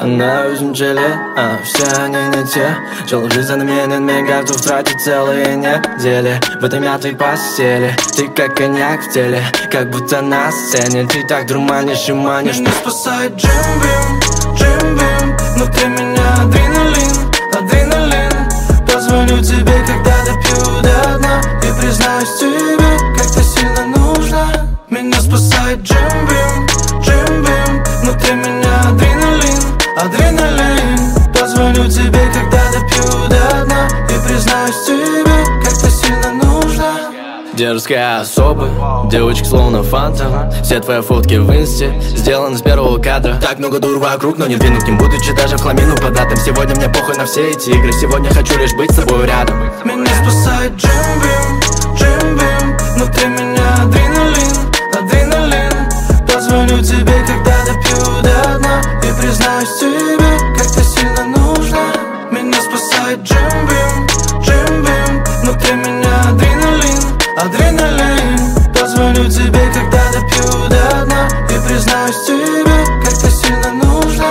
на неделе, все они не те. Жил жизнь заменен, готов тратить целые недели в этой мятой постели. Ты как коньяк в теле, как будто на сцене. Ты так дурманишь и манишь. Меня спасает джим-бим, внутри меня адреналин. Позвоню тебе, когда допью до дна, и признаюсь тебе, как ты сильно нужна. Меня спасает джим-бим, внутри меня адреналин. Позвоню тебе, когда допью до дна, и признаюсь тебе, как ты сильно нужна. Дерзкая особа, девочка словно фантом. Все твои фотки в инсте сделаны с первого кадра. Так много дур вокруг, но не двину к ним, будучи даже в хламину податым. Сегодня мне похуй на все эти игры, сегодня хочу лишь быть с тобой рядом. Меня спасает джим-бим, внутри меня адреналин. Позвоню тебе, когда допью до дна, и признаюсь тебе, как ты сильно нужна. Меня спасает джим-бим, внутри меня адреналин. Позвоню тебе, когда допью до дна, и признаюсь тебе, как ты сильно нужна.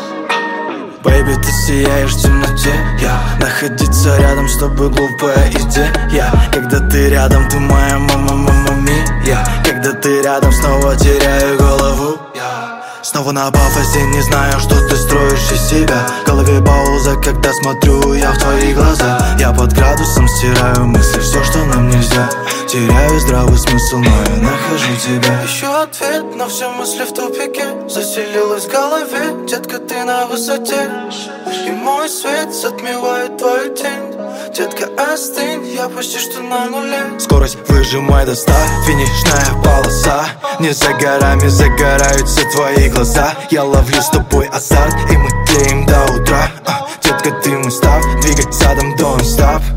Бэйби, ты сияешь в темноте, находиться рядом с тобой глупая идея. Когда ты рядом, ты моя мама-мия. Когда ты рядом, снова теряю голову. Снова на пафосе, не знаю, что ты строишь из себя. В голове пауза, когда смотрю я в твои глаза. Я под градусом стираю мысли, все, что нам нельзя. Теряю здравый смысл, но я нахожу тебя. Ищу ответ, но все мысли в тупике. Заселилась в голове, детка, ты на высоте. И мой свет затмевает твою тень. Детка, остынь, я почти что на нуле. Скорость выжимай до 100, финишная полоса. Не за горами загораются твои глаза. Я ловлю с тобой азарт, и мы тлеем до утра. Детка, ты мой став, двигать задом don't stop.